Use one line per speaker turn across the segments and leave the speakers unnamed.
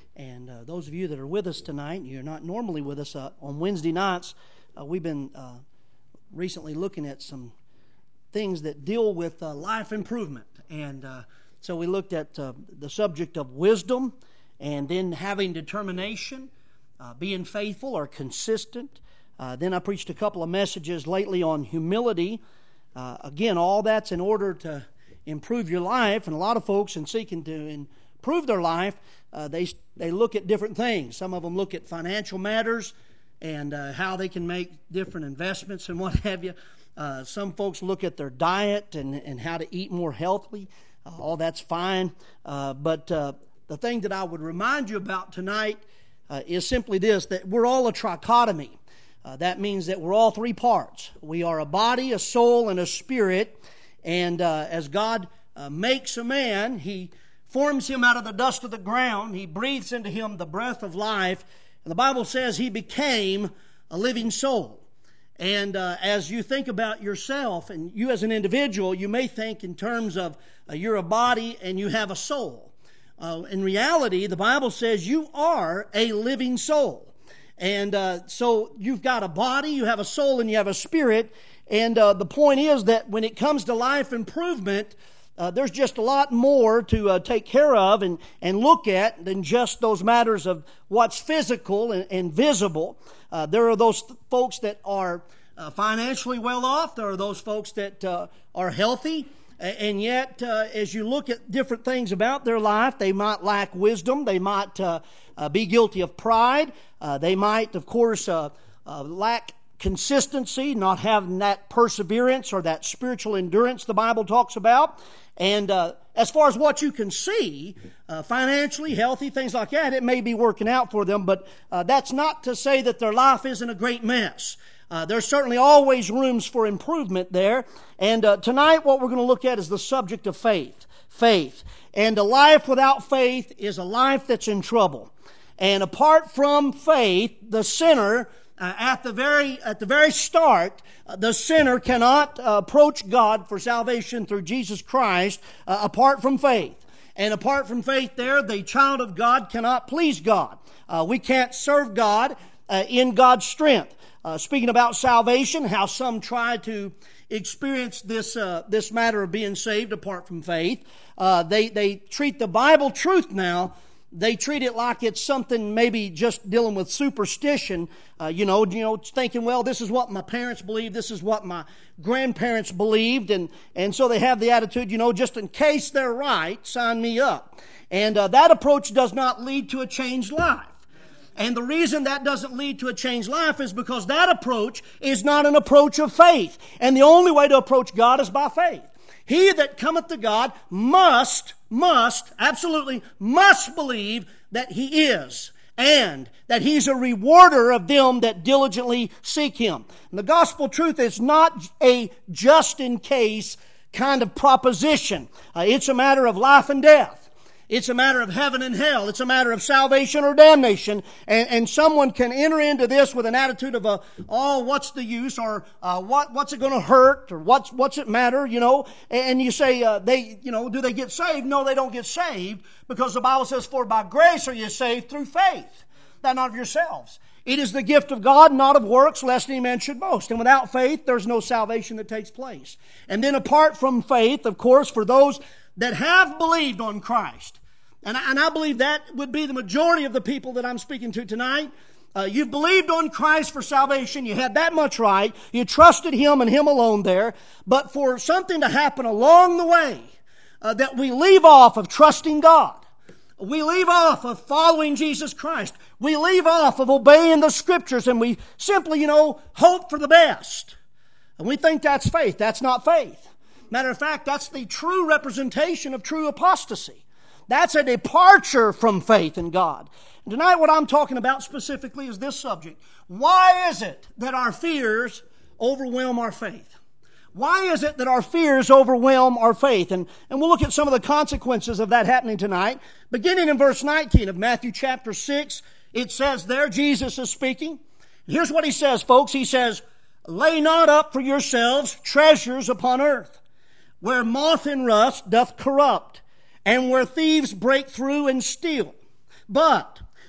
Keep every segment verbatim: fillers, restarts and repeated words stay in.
And uh, those of you that are with us tonight, you're not normally with us uh, on Wednesday nights, uh, we've been uh, recently looking at some things that deal with uh, life improvement. And uh, so we looked at uh, the subject of wisdom, and then having determination, uh, being faithful or consistent. Uh, then I preached a couple of messages lately on humility. Uh, again, all that's in order to improve your life. And a lot of folks, in seeking to improve their life, uh, they they look at different things. Some of them look at financial matters and uh, how they can make different investments and what have you. Uh, some folks look at their diet and, and how to eat more healthily. Uh, all that's fine. Uh, but uh, the thing that I would remind you about tonight uh, is simply this, that we're all a trichotomy. Uh, that means that we're all three parts. We are a body, a soul, and a spirit. And uh, as God uh, makes a man, He forms him out of the dust of the ground. He breathes into him the breath of life. And the Bible says he became a living soul. And uh, as you think about yourself and you as an individual, you may think in terms of uh, you're a body and you have a soul. Uh, in reality, the Bible says you are a living soul. And uh, so you've got a body, you have a soul, and you have a spirit. And uh, the point is that when it comes to life improvement, uh, there's just a lot more to uh, take care of and, and look at than just those matters of what's physical and, and visible. Uh, there are those th- folks that are uh, financially well off. There are those folks that uh, are healthy. And yet, uh, as you look at different things about their life, they might lack wisdom. They might uh, uh, be guilty of pride. Uh, they might, of course, uh, uh, lack consistency, not having that perseverance or that spiritual endurance the Bible talks about. And uh, as far as what you can see, uh, financially, healthy, things like that, it may be working out for them. But uh, that's not to say that their life isn't a great mess. Uh, there's certainly always rooms for improvement there. And uh, tonight what we're going to look at is the subject of faith. Faith. And a life without faith is a life that's in trouble. And apart from faith, the sinner, uh, at the very at the very start, uh, the sinner cannot uh, approach God for salvation through Jesus Christ uh, apart from faith. And apart from faith there, the child of God cannot please God. Uh, we can't serve God uh, in God's strength. Uh, speaking about salvation, how some try to experience this uh, this matter of being saved apart from faith. Uh, they they treat the Bible truth now. They treat it like it's something maybe just dealing with superstition. Uh, you know, you know, thinking, well, this is what my parents believed, this is what my grandparents believed, and and so they have the attitude, you know, just in case they're right, sign me up. And uh, that approach does not lead to a changed life. And the reason that doesn't lead to a changed life is because that approach is not an approach of faith. And the only way to approach God is by faith. He that cometh to God must, must, absolutely must believe that He is, and that He's a rewarder of them that diligently seek Him. And the gospel truth is not a just-in-case kind of proposition. Uh, it's a matter of life and death. It's a matter of heaven and hell. It's a matter of salvation or damnation. And, and someone can enter into this with an attitude of, a, oh, what's the use? Or uh, what, what's it going to hurt? Or what's, what's it matter? You know, and you say, uh, they, you know, do they get saved? No, they don't get saved, because the Bible says, for by grace are you saved through faith, that not of yourselves. It is the gift of God, not of works, lest any man should boast. And without faith, there's no salvation that takes place. And then apart from faith, of course, for those that have believed on Christ, And I, and I believe that would be the majority of the people that I'm speaking to tonight. Uh, you've believed on Christ for salvation. You had that much right. You trusted Him and Him alone there. But for something to happen along the way, uh, that we leave off of trusting God. We leave off of following Jesus Christ. We leave off of obeying the Scriptures, and we simply, you know, hope for the best. And we think that's faith. That's not faith. Matter of fact, that's the true representation of true apostasy. That's a departure from faith in God. And tonight what I'm talking about specifically is this subject. Why is it that our fears overwhelm our faith? Why is it that our fears overwhelm our faith? And, and we'll look at some of the consequences of that happening tonight. Beginning in verse nineteen of Matthew chapter six, it says there, Jesus is speaking. Here's what He says, folks. He says, lay not up for yourselves treasures upon earth, where moth and rust doth corrupt, and where thieves break through and steal. But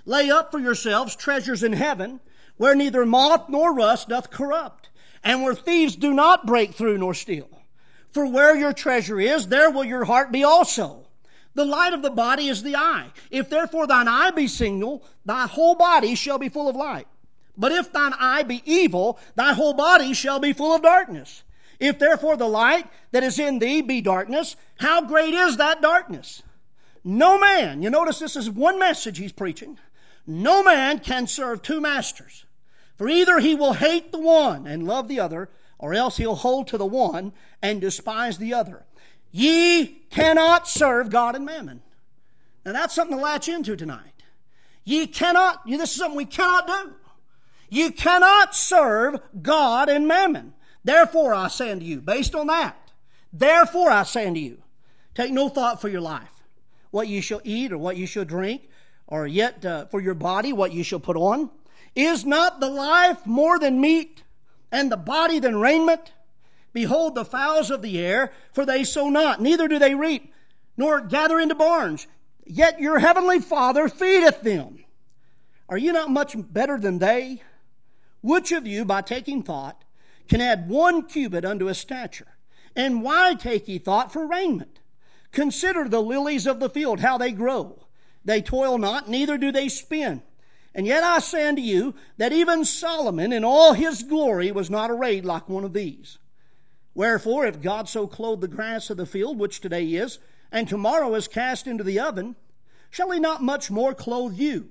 Lay up for yourselves treasures in heaven, where neither moth nor rust doth corrupt, and where thieves do not break through nor steal. For where your treasure is, there will your heart be also. The light of the body is the eye. If therefore thine eye be single, thy whole body shall be full of light. But if thine eye be evil, thy whole body shall be full of darkness. If therefore the light that is in thee be darkness, how great is that darkness? No man, you notice this is one message he's preaching. No man can serve two masters. For either he will hate the one and love the other, or else he'll hold to the one and despise the other. Ye cannot serve God and mammon. Now that's something to latch into tonight. Ye cannot, this is something we cannot do. You cannot serve God and mammon. Therefore I say unto you, based on that, therefore I say unto you, take no thought for your life, what you shall eat or what you shall drink, or yet uh, for your body what you shall put on. Is not the life more than meat, and the body than raiment? Behold the fowls of the air, for they sow not, neither do they reap, nor gather into barns. Yet your heavenly Father feedeth them. Are you not much better than they? Which of you, by taking thought, can add one cubit unto his stature? And why take ye thought for raiment? Consider the lilies of the field, how they grow. They toil not, neither do they spin. And yet I say unto you, that even Solomon in all his glory was not arrayed like one of these. Wherefore, if God so clothe the grass of the field, which today is, and tomorrow is cast into the oven, shall he not much more clothe you,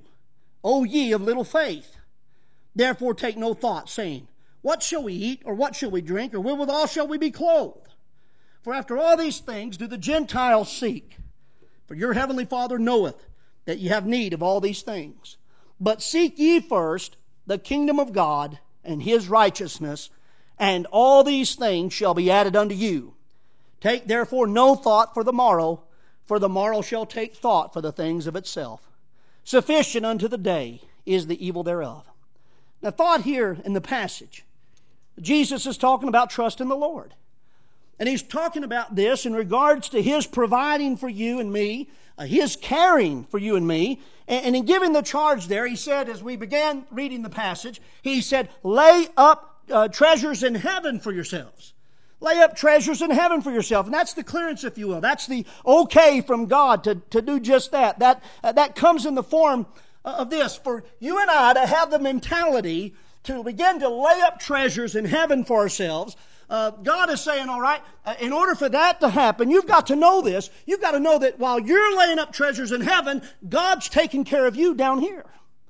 O ye of little faith? Therefore take no thought, saying, what shall we eat, or what shall we drink, or wherewithal shall we be clothed? For after all these things do the Gentiles seek. For your heavenly Father knoweth that ye have need of all these things. But seek ye first the kingdom of God and his righteousness, and all these things shall be added unto you. Take therefore no thought for the morrow, for the morrow shall take thought for the things of itself. Sufficient unto the day is the evil thereof. Now, thought here in the passage, Jesus is talking about trust in the Lord. And he's talking about this in regards to his providing for you and me, uh, his caring for you and me. And, and in giving the charge there, he said, as we began reading the passage, he said, lay up uh, treasures in heaven for yourselves. Lay up treasures in heaven for yourself. And that's the clearance, if you will. That's the okay from God to, to do just that. That, uh, that comes in the form of this. For you and I to have the mentality to begin to lay up treasures in heaven for ourselves, uh, God is saying, all right, uh, in order for that to happen, you've got to know this. You've got to know that while you're laying up treasures in heaven, God's taking care of you down here.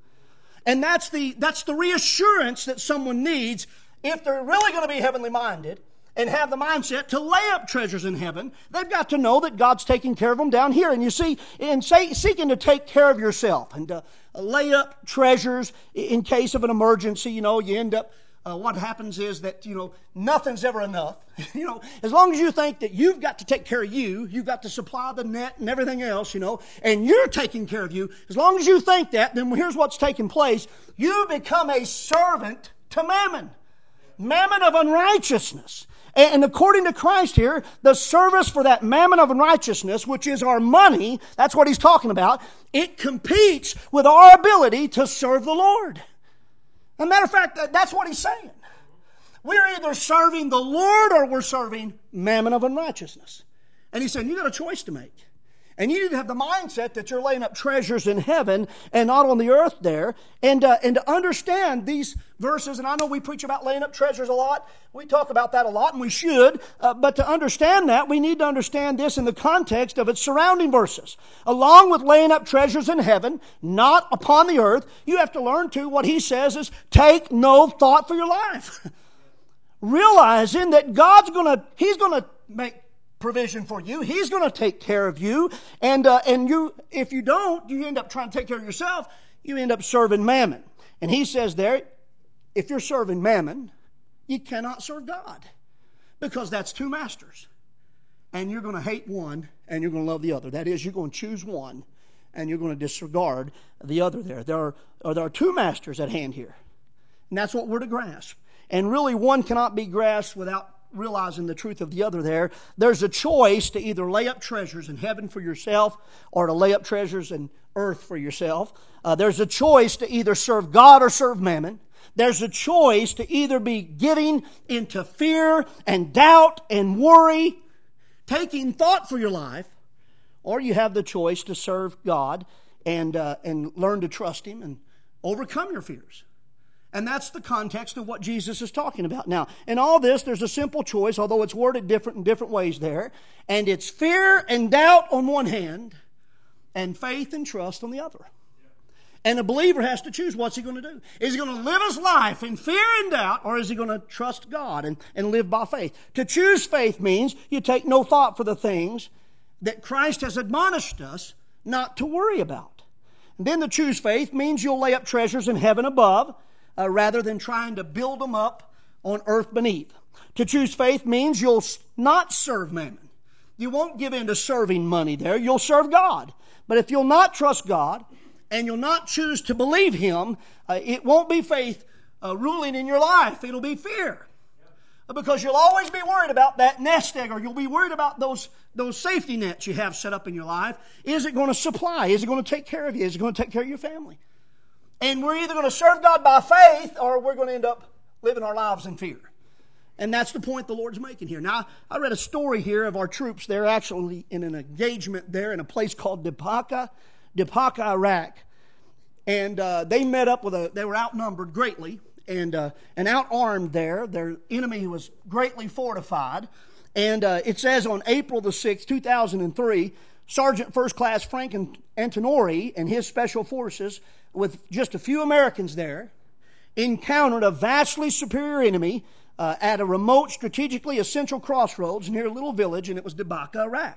And that's the, that's the reassurance that someone needs if they're really going to be heavenly minded and have the mindset to lay up treasures in heaven. They've got to know that God's taking care of them down here. And you see, in say, seeking to take care of yourself and to lay up treasures in case of an emergency, you know, you end up, uh, what happens is that, you know, nothing's ever enough. You know, as long as you think that you've got to take care of you, you've got to supply the net and everything else, you know, and you're taking care of you, as long as you think that, then here's what's taking place. You become a servant to mammon. Mammon of unrighteousness. And according to Christ here, the service for that mammon of unrighteousness, which is our money, that's what he's talking about, it competes with our ability to serve the Lord. As a matter of fact, that's what he's saying. We're either serving the Lord or we're serving mammon of unrighteousness. And he's saying, you've got a choice to make. And you need to have the mindset that you're laying up treasures in heaven and not on the earth there. And, uh, and to understand these verses, and I know we preach about laying up treasures a lot. We talk about that a lot, and we should. Uh, but to understand that, we need to understand this in the context of its surrounding verses. Along with laying up treasures in heaven, not upon the earth, you have to learn to, what he says is, take no thought for your life. Realizing that God's going to, he's going to make provision for you. He's going to take care of you. And uh, and you, if you don't, you end up trying to take care of yourself. You end up serving mammon. And he says there, if you're serving mammon, you cannot serve God. Because that's two masters. And you're going to hate one and you're going to love the other. That is, you're going to choose one and you're going to disregard the other there. There are, or there are two masters at hand here. And that's what we're to grasp. And really one cannot be grasped without realizing the truth of the other there. There's a choice to either lay up treasures in heaven for yourself or to lay up treasures in earth for yourself. Uh, there's a choice to either serve God or serve mammon. There's a choice to either be giving into fear and doubt and worry, taking thought for your life, or you have the choice to serve God and uh, and learn to trust Him and overcome your fears. And that's the context of what Jesus is talking about. Now, in all this, there's a simple choice, although it's worded different in different ways there. And it's fear and doubt on one hand, and faith and trust on the other. And a believer has to choose what's he going to do. Is he going to live his life in fear and doubt, or is he going to trust God and, and live by faith? To choose faith means you take no thought for the things that Christ has admonished us not to worry about. And then to choose faith means you'll lay up treasures in heaven above, Uh, rather than trying to build them up on earth beneath. To choose faith means you'll not serve mammon. You won't give in to serving money there. You'll serve God. But if you'll not trust God and you'll not choose to believe Him, uh, it won't be faith uh, ruling in your life. It'll be fear. Because you'll always be worried about that nest egg, or you'll be worried about those, those safety nets you have set up in your life. Is it going to supply? Is it going to take care of you? Is it going to take care of your family? And we're either going to serve God by faith, or we're going to end up living our lives in fear. And that's the point the Lord's making here. Now, I read a story here of our troops. They're actually in an engagement there in a place called Dipaka, Dipaka, Iraq. And uh, they met up with a, they were outnumbered greatly and, uh, and out-armed there. Their enemy was greatly fortified. And uh, it says on April the sixth, two thousand three, Sergeant First Class Frank Antonori and his special forces, with just a few Americans there, encountered a vastly superior enemy uh, at a remote, strategically essential crossroads near a little village, and it was Dibaka, Iraq.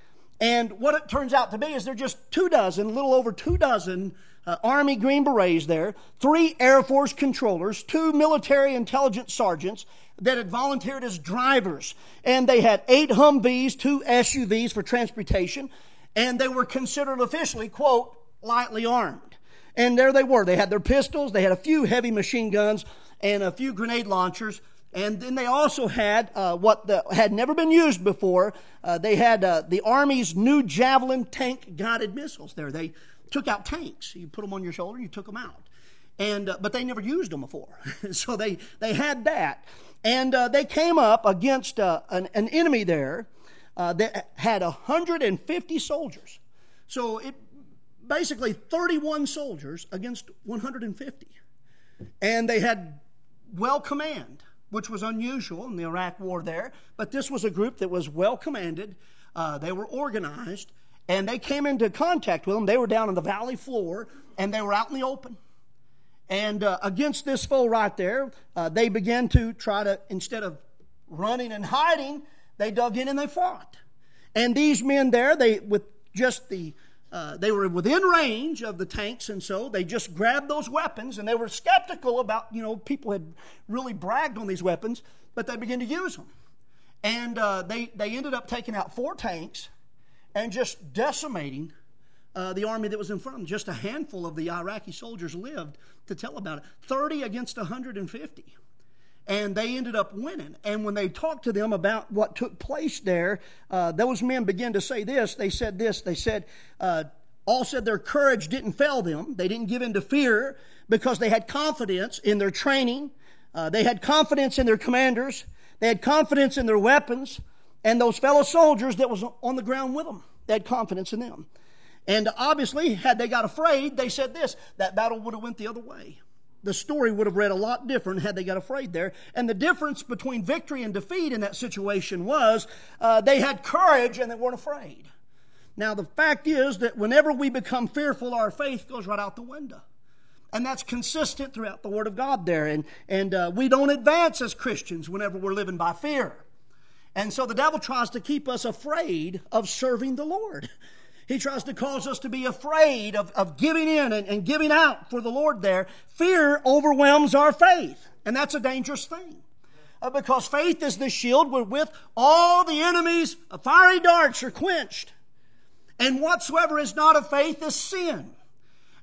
And what it turns out to be is there are just two dozen, a little over two dozen uh, Army Green Berets there, three Air Force controllers, two military intelligence sergeants that had volunteered as drivers. And they had eight Humvees, two S U Vs for transportation, and they were considered officially, quote, lightly armed. And there they were. They had their pistols, they had a few heavy machine guns, and a few grenade launchers. And then they also had uh, what the, had never been used before. Uh, they had uh, the Army's new Javelin tank-guided missiles there. They took out tanks. You put them on your shoulder, you took them out. And uh, but they never used them before. So they, they had that. And uh, they came up against uh, an, an enemy there uh, that had one hundred fifty soldiers. So it basically thirty-one soldiers against one hundred fifty. And they had well command, which was unusual in the Iraq war there. But this was a group that was well commanded. Uh, they were organized. And they came into contact with them. They were down on the valley floor, and they were out in the open. And uh, against this foe right there, uh, they began to try to, instead of running and hiding, they dug in and they fought. And these men there, they with just the Uh, they were within range of the tanks, and so they just grabbed those weapons, and they were skeptical about, you know, people had really bragged on these weapons, but they began to use them. And uh, they, they ended up taking out four tanks and just decimating uh, the army that was in front of them. Just a handful of the Iraqi soldiers lived to tell about it. thirty against one hundred fifty. And they ended up winning. And when they talked to them about what took place there, uh, those men began to say this. They said this. They said, uh, all said their courage didn't fail them. They didn't give in to fear because they had confidence in their training. Uh, they had confidence in their commanders. They had confidence in their weapons. And those fellow soldiers that was on the ground with them, they had confidence in them. And obviously, had they got afraid, they said this, that battle would have went the other way. The story would have read a lot different had they got afraid there. And the difference between victory and defeat in that situation was uh, they had courage and they weren't afraid. Now, the fact is that whenever we become fearful, our faith goes right out the window. And that's consistent throughout the Word of God there. And, and uh, we don't advance as Christians whenever we're living by fear. And so the devil tries to keep us afraid of serving the Lord. He tries to cause us to be afraid of, of giving in and, and giving out for the Lord there. Fear overwhelms our faith. And that's a dangerous thing. Uh, because faith is the shield wherewith all the enemy's fiery darts are quenched. And whatsoever is not of faith is sin.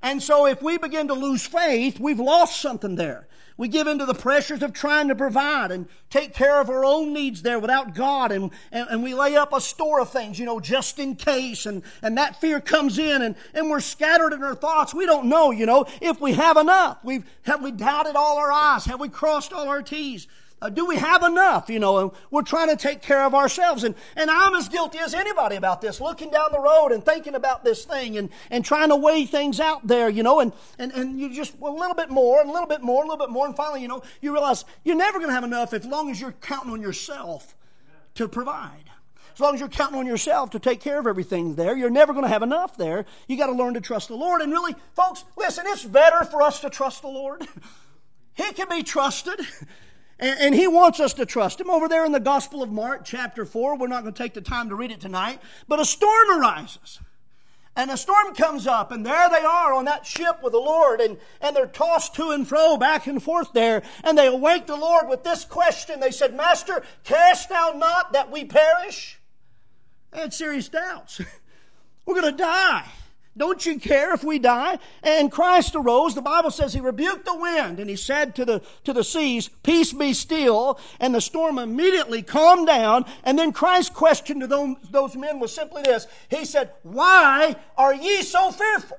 And so if we begin to lose faith, we've lost something there. We give into the pressures of trying to provide and take care of our own needs there without God. And, and, and we lay up a store of things, you know, just in case. And, and that fear comes in and, and we're scattered in our thoughts. We don't know, you know, if we have enough. We've, have we dotted all our I's? Have we crossed all our T's? Uh, do we have enough? You know, and we're trying to take care of ourselves. And, and I'm as guilty as anybody about this, looking down the road and thinking about this thing and, and trying to weigh things out there, you know, and, and, and you just well, a little bit more, and a little bit more, a little bit more. And finally, you know, you realize you're never going to have enough as long as you're counting on yourself to provide. As long as you're counting on yourself to take care of everything there, you're never going to have enough there. You got to learn to trust the Lord. And really, folks, listen, it's better for us to trust the Lord. He can be trusted. And He wants us to trust Him. Over there in the Gospel of Mark, chapter four, we're not going to take the time to read it tonight, but a storm arises. And a storm comes up, and there they are on that ship with the Lord, and, and they're tossed to and fro, back and forth there, and they awake the Lord with this question. They said, Master, carest thou not that we perish? They had serious doubts. We're going to die. Don't you care if we die? And Christ arose. The Bible says He rebuked the wind and He said to the, to the seas, peace be still. And the storm immediately calmed down. And then Christ's question to those, those men was simply this. He said, why are ye so fearful?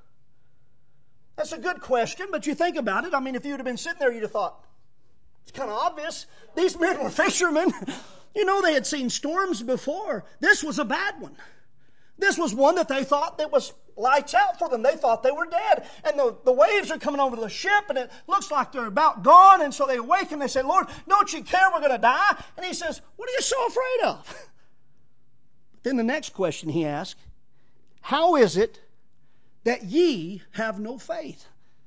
That's a good question, but you think about it. I mean, if you would have been sitting there, you'd have thought, it's kind of obvious. These men were fishermen. You know, they had seen storms before. This was a bad one. This was one that they thought that was lights out for them. They thought they were dead. And the, the waves are coming over the ship, and it looks like they're about gone. And so they awake and they say, Lord, don't you care we're going to die? And He says, what are you so afraid of? Then the next question He asked, how is it that ye have no faith?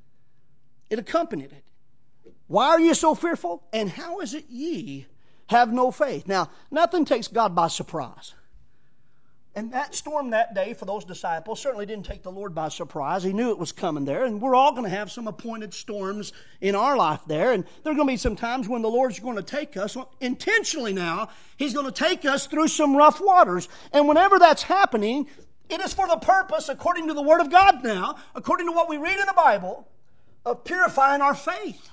It accompanied it. Why are you so fearful? And how is it ye have no faith? Now, nothing takes God by surprise. And that storm that day for those disciples certainly didn't take the Lord by surprise. He knew it was coming there. And we're all going to have some appointed storms in our life there. And there are going to be some times when the Lord's going to take us, intentionally now, He's going to take us through some rough waters. And whenever that's happening, it is for the purpose, according to the Word of God now, according to what we read in the Bible, of purifying our faith,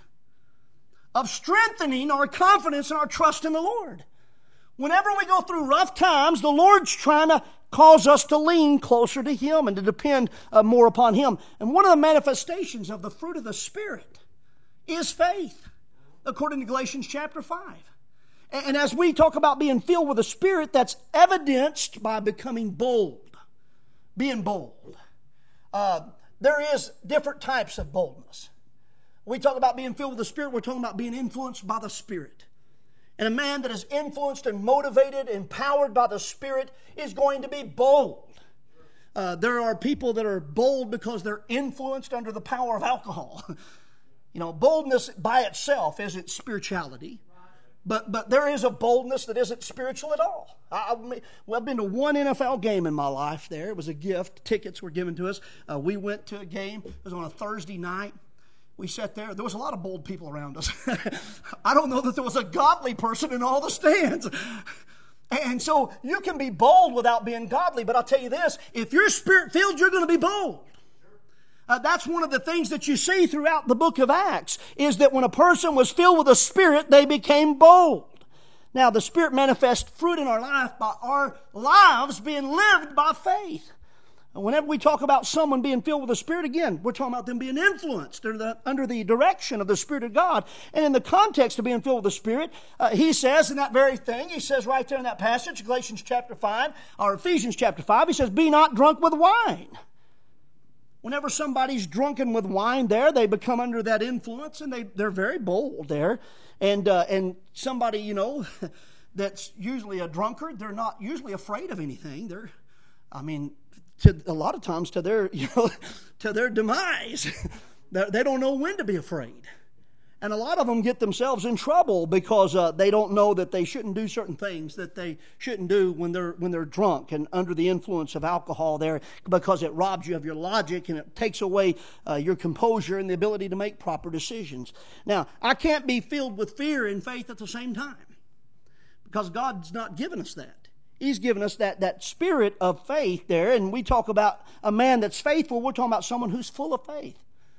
of strengthening our confidence and our trust in the Lord. Whenever we go through rough times, the Lord's trying to cause us to lean closer to Him and to depend uh, more upon Him. And one of the manifestations of the fruit of the Spirit is faith, according to Galatians chapter five. And, and as we talk about being filled with the Spirit, that's evidenced by becoming bold, being bold. Uh, there is different types of boldness. We talk about being filled with the Spirit, we're talking about being influenced by the Spirit. And a man that is influenced and motivated, empowered by the Spirit, is going to be bold. Uh, there are people that are bold because they're influenced under the power of alcohol. You know, boldness by itself isn't spirituality. But but there is a boldness that isn't spiritual at all. I, I, well, I've been to one N F L game in my life there. It was a gift. Tickets were given to us. Uh, we went to a game. It was on a Thursday night. We sat there. There was a lot of bold people around us. I don't know that there was a godly person in all the stands. And so you can be bold without being godly. But I'll tell you this, if you're Spirit-filled, you're going to be bold. Uh, that's one of the things that you see throughout the book of Acts, is that when a person was filled with the Spirit, they became bold. Now, the Spirit manifests fruit in our life by our lives being lived by faith. Whenever we talk about someone being filled with the Spirit, again, we're talking about them being influenced under the, under the direction of the Spirit of God. And in the context of being filled with the Spirit, uh, he says in that very thing, he says right there in that passage, Galatians chapter five, or Ephesians chapter five, he says, be not drunk with wine. Whenever somebody's drunken with wine there, they become under that influence, and they, they're very bold there. And, uh, and somebody, you know, that's usually a drunkard, they're not usually afraid of anything. They're, I mean... To, a lot of times to their, you know, to their demise. They don't know when to be afraid. And a lot of them get themselves in trouble because uh, they don't know that they shouldn't do certain things that they shouldn't do when they're when they're drunk and under the influence of alcohol there, because it robs you of your logic and it takes away uh, your composure and the ability to make proper decisions. Now, I can't be filled with fear and faith at the same time, because God's not given us that. He's given us that, that spirit of faith there. And we talk about a man that's faithful. We're talking about someone who's full of faith.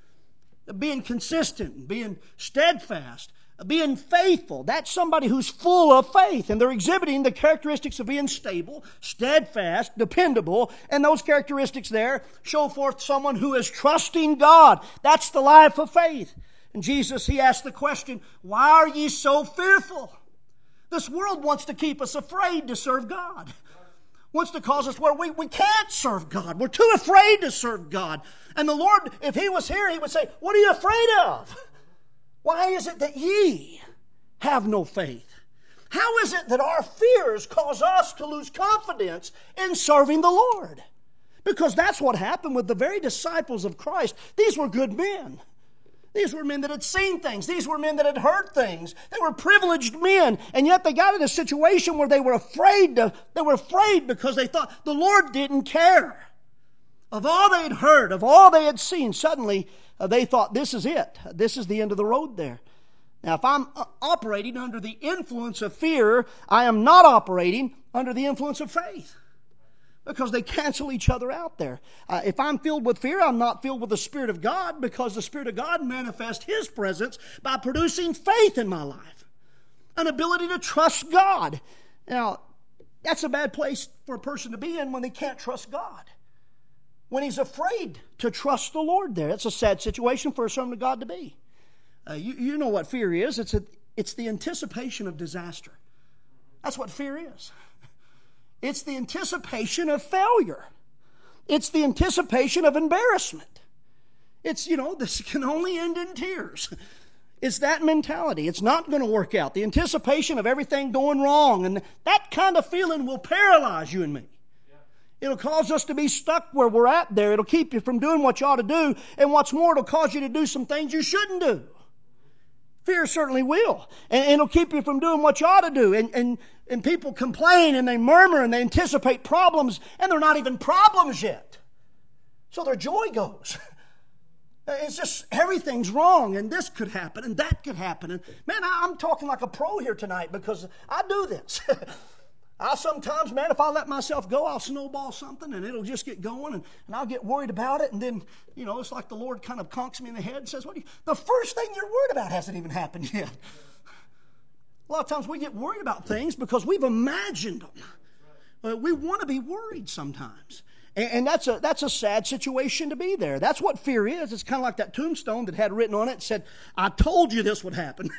Being consistent, being steadfast, being faithful. That's somebody who's full of faith. And they're exhibiting the characteristics of being stable, steadfast, dependable. And those characteristics there show forth someone who is trusting God. That's the life of faith. And Jesus, He asked the question, why are ye so fearful? This world wants to keep us afraid to serve God. Wants to cause us where we, we can't serve God. We're too afraid to serve God. And the Lord, if He was here, He would say, what are you afraid of? Why is it that ye have no faith? How is it that our fears cause us to lose confidence in serving the Lord? Because that's what happened with the very disciples of Christ. These were good men. These were men that had seen things. These were men that had heard things. They were privileged men. And yet they got in a situation where they were afraid to, they were afraid because they thought the Lord didn't care. Of all they had heard, of all they had seen, suddenly uh, they thought this is it. This is the end of the road there. Now if I'm uh, operating under the influence of fear, I am not operating under the influence of faith. Because they cancel each other out there. Uh, if I'm filled with fear, I'm not filled with the Spirit of God, because the Spirit of God manifests His presence by producing faith in my life. An ability to trust God. Now, that's a bad place for a person to be in when they can't trust God. When he's afraid to trust the Lord there. That's a sad situation for a servant of God to be. Uh, you, you know what fear is. It's, a, it's the anticipation of disaster. That's what fear is. It's the anticipation of failure. It's the anticipation of embarrassment. It's, you know, this can only end in tears. It's that mentality. It's not going to work out. The anticipation of everything going wrong. And that kind of feeling will paralyze you and me. It'll cause us to be stuck where we're at there. It'll keep you from doing what you ought to do. And what's more, it'll cause you to do some things you shouldn't do. Fear certainly will. And, and it'll keep you from doing what you ought to do. And, and, and people complain and they murmur and they anticipate problems, and they're not even problems yet. So their joy goes. It's just everything's wrong, and this could happen and that could happen. And man, I, I'm talking like a pro here tonight, because I do this. I sometimes, man, if I let myself go, I'll snowball something and it'll just get going, and, and I'll get worried about it. And then, you know, it's like the Lord kind of conks me in the head and says, what do you, the first thing you're worried about hasn't even happened yet. A lot of times we get worried about things because we've imagined them. Uh, we want to be worried sometimes. And, and that's a that's a sad situation to be there. That's what fear is. It's kind of like that tombstone that had written on it, said, I told you this would happen.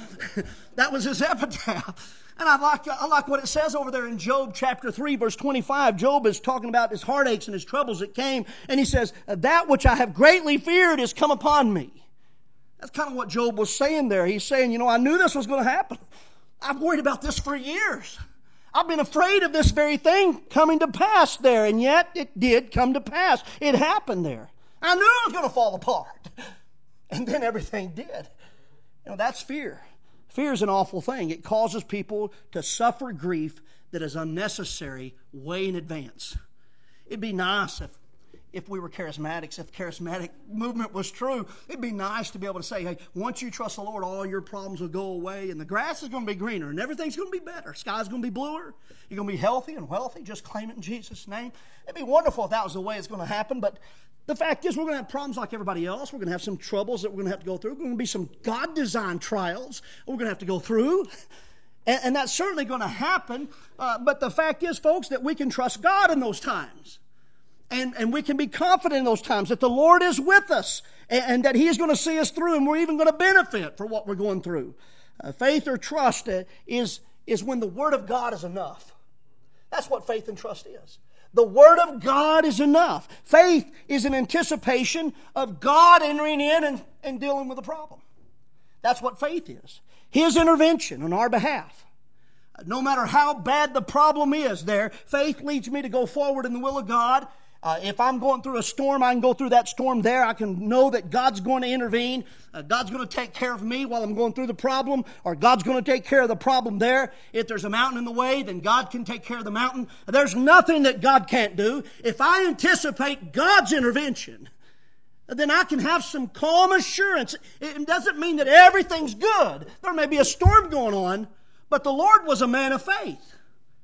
That was his epitaph. And I like, I like what it says over there in Job chapter three, verse twenty-five. Job is talking about his heartaches and his troubles that came. And he says, that which I have greatly feared has come upon me. That's kind of what Job was saying there. He's saying, you know, I knew this was going to happen. I've worried about this for years. I've been afraid of this very thing coming to pass there. And yet it did come to pass. It happened there. I knew it was going to fall apart. And then everything did. You know, that's fear. Fear is an awful thing. It causes people to suffer grief that is unnecessary way in advance. It'd be nice if, if we were charismatics, if charismatic movement was true. It'd be nice to be able to say, hey, once you trust the Lord, all your problems will go away, and the grass is going to be greener, and everything's going to be better. Sky's going to be bluer. You're going to be healthy and wealthy. Just claim it in Jesus' name. It'd be wonderful if that was the way it's going to happen, but the fact is, we're going to have problems like everybody else. We're going to have some troubles that we're going to have to go through. We're going to be some God-designed trials we're going to have to go through. And, and that's certainly going to happen. Uh, but the fact is, folks, that we can trust God in those times. And, and we can be confident in those times that the Lord is with us, and, and that He is going to see us through, and we're even going to benefit for what we're going through. Uh, faith or trust uh, is, is when the Word of God is enough. That's what faith and trust is. The Word of God is enough. Faith is an anticipation of God entering in and, and dealing with the problem. That's what faith is. His intervention on our behalf. No matter how bad the problem is there, faith leads me to go forward in the will of God. Uh, if I'm going through a storm, I can go through that storm there. I can know that God's going to intervene. Uh, God's going to take care of me while I'm going through the problem, or God's going to take care of the problem there. If there's a mountain in the way, then God can take care of the mountain. There's nothing that God can't do. If I anticipate God's intervention, then I can have some calm assurance. It doesn't mean that everything's good. There may be a storm going on, but the Lord was a man of faith.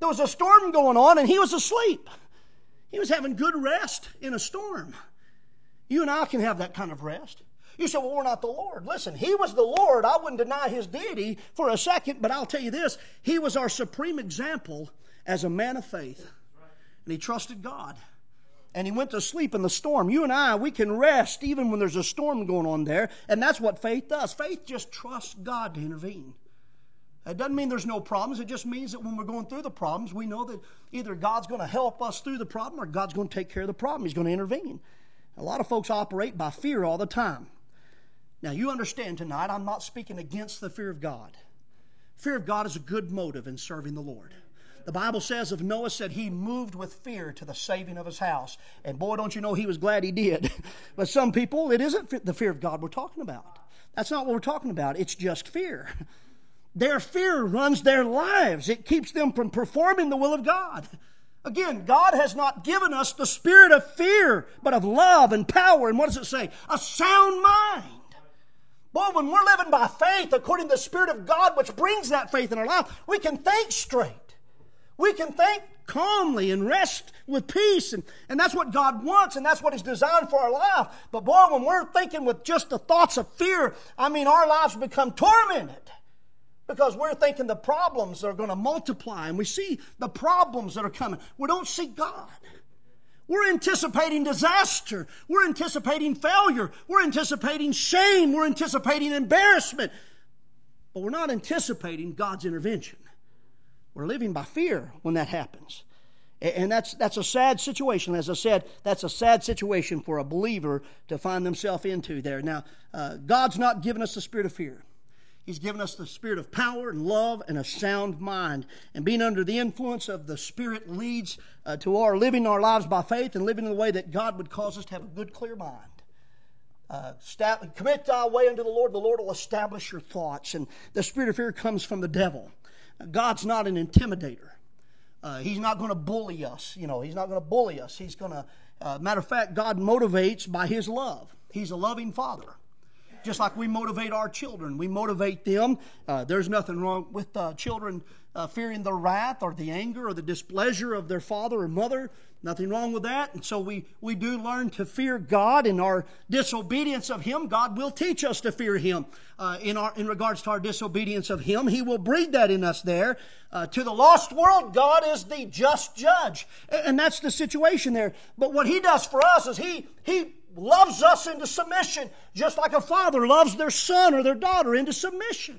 There was a storm going on and he was asleep. He was having good rest in a storm. You and I can have that kind of rest. You say, well, we're not the Lord. Listen, He was the Lord. I wouldn't deny His deity for a second, but I'll tell you this. He was our supreme example as a man of faith. And He trusted God. And He went to sleep in the storm. You and I, we can rest even when there's a storm going on there. And that's what faith does. Faith just trusts God to intervene. It doesn't mean there's no problems. It just means that when we're going through the problems, we know that either God's going to help us through the problem or God's going to take care of the problem. He's going to intervene. A lot of folks operate by fear all the time. Now, you understand tonight, I'm not speaking against the fear of God. Fear of God is a good motive in serving the Lord. The Bible says of Noah, said he moved with fear to the saving of his house. And boy, don't you know he was glad he did. But some people, it isn't the fear of God we're talking about. That's not what we're talking about. It's just fear. Their fear runs their lives. It keeps them from performing the will of God. Again, God has not given us the spirit of fear, but of love and power. And what does it say? A sound mind. Boy, when we're living by faith according to the Spirit of God, which brings that faith in our life, we can think straight. We can think calmly and rest with peace. And, and that's what God wants, and that's what He's designed for our life. But boy, when we're thinking with just the thoughts of fear, I mean, our lives become tormented. Because we're thinking the problems are going to multiply, and we see the problems that are coming. We don't see God. We're anticipating disaster. We're anticipating failure. We're anticipating shame. We're anticipating embarrassment. But we're not anticipating God's intervention. We're living by fear when that happens. And that's that's a sad situation. As I said, that's a sad situation for a believer to find themselves into there. Now, uh, God's not given us the spirit of fear. He's given us the spirit of power and love and a sound mind. And being under the influence of the Spirit leads uh, to our living our lives by faith and living in the way that God would cause us to have a good, clear mind. Uh, stab, commit thy way unto the Lord. The Lord will establish your thoughts. And the spirit of fear comes from the devil. God's not an intimidator. Uh, he's not going to bully us. You know, He's not going to bully us. He's going to, uh, matter of fact, God motivates by His love. He's a loving Father. Just like we motivate our children. We motivate them. Uh, there's nothing wrong with uh, children uh, fearing the wrath or the anger or the displeasure of their father or mother. Nothing wrong with that. And so we, we do learn to fear God. In our disobedience of Him, God will teach us to fear Him. Uh, in, our, in regards to our disobedience of Him, He will breed that in us there. Uh, to the lost world, God is the just judge. And, and that's the situation there. But what He does for us is He He loves us into submission, just like a father loves their son or their daughter into submission.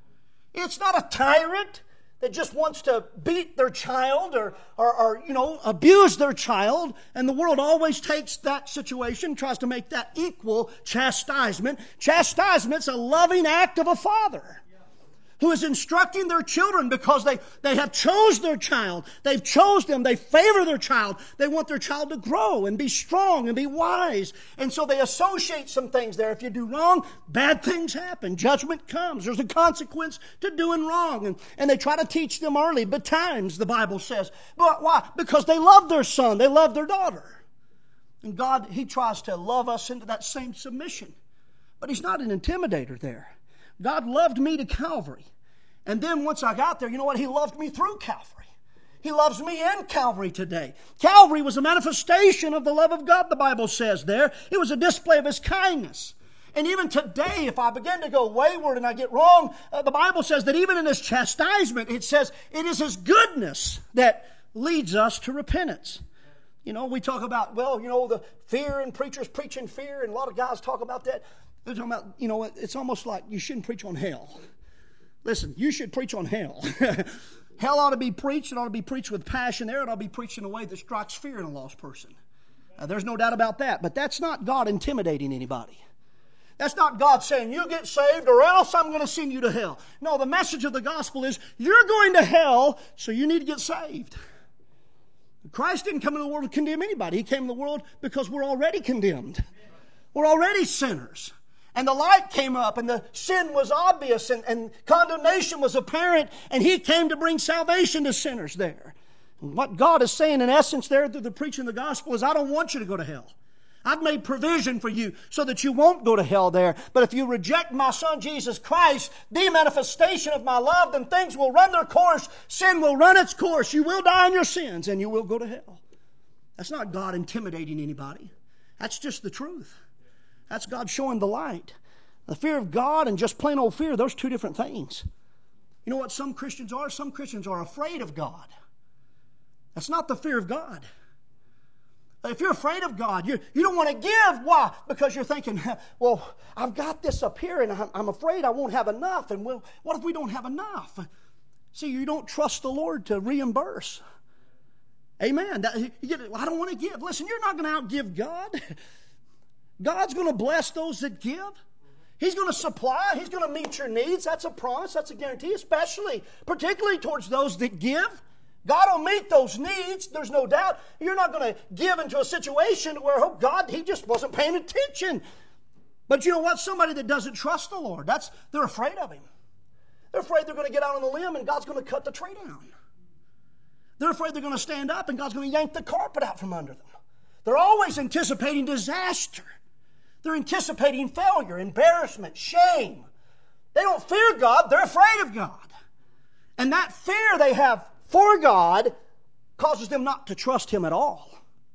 It's not a tyrant that just wants to beat their child or, or, or, you know, abuse their child. And the world always takes that situation, tries to make that equal chastisement. Chastisement's a loving act of a father who is instructing their children because they, they have chose their child. They've chose them. They favor their child. They want their child to grow and be strong and be wise. And so they associate some things there. If you do wrong, bad things happen. Judgment comes. There's a consequence to doing wrong. And, and they try to teach them early, but times, the Bible says. But why? Because they love their son. They love their daughter. And God, He tries to love us into that same submission. But He's not an intimidator there. God loved me to Calvary. And then once I got there, you know what? He loved me through Calvary. He loves me in Calvary today. Calvary was a manifestation of the love of God, the Bible says there. It was a display of His kindness. And even today, if I begin to go wayward and I get wrong, uh, the Bible says that even in His chastisement, it says it is His goodness that leads us to repentance. You know, we talk about, well, you know, the fear and preachers preaching fear, and a lot of guys talk about that. They're talking about, you know, it's almost like you shouldn't preach on hell. Listen, you should preach on hell. Hell ought to be preached. It ought to be preached with passion there. It ought to be preached in a way that strikes fear in a lost person. Uh, there's no doubt about that. But that's not God intimidating anybody. That's not God saying, you get saved or else I'm going to send you to hell. No, the message of the gospel is, you're going to hell, so you need to get saved. Christ didn't come into the world to condemn anybody. He came into the world because we're already condemned. We're already sinners. And the light came up and the sin was obvious and, and condemnation was apparent. And He came to bring salvation to sinners there. And what God is saying in essence there through the preaching of the gospel is, I don't want you to go to hell. I've made provision for you so that you won't go to hell there. But if you reject my Son Jesus Christ, the manifestation of my love, then things will run their course. Sin will run its course. You will die in your sins and you will go to hell. That's not God intimidating anybody. That's just the truth. That's God showing the light. The fear of God and just plain old fear, those are two different things. You know what some Christians are? Some Christians are afraid of God. That's not the fear of God. If you're afraid of God, you, you don't want to give. Why? Because you're thinking, well, I've got this up here and I'm, I'm afraid I won't have enough. And well, what if we don't have enough? See, you don't trust the Lord to reimburse. Amen. That, you get, I don't want to give. Listen, you're not going to outgive God. God's going to bless those that give. He's going to supply. He's going to meet your needs. That's a promise. That's a guarantee, especially, particularly towards those that give. God will meet those needs. There's no doubt. You're not going to give into a situation where, oh, God, He just wasn't paying attention. But you know what? Somebody that doesn't trust the Lord, that's they're afraid of Him. They're afraid they're going to get out on the limb and God's going to cut the tree down. They're afraid they're going to stand up and God's going to yank the carpet out from under them. They're always anticipating disaster. They're anticipating failure, embarrassment, shame. They don't fear God. They're afraid of God. And that fear they have for God causes them not to trust Him at all.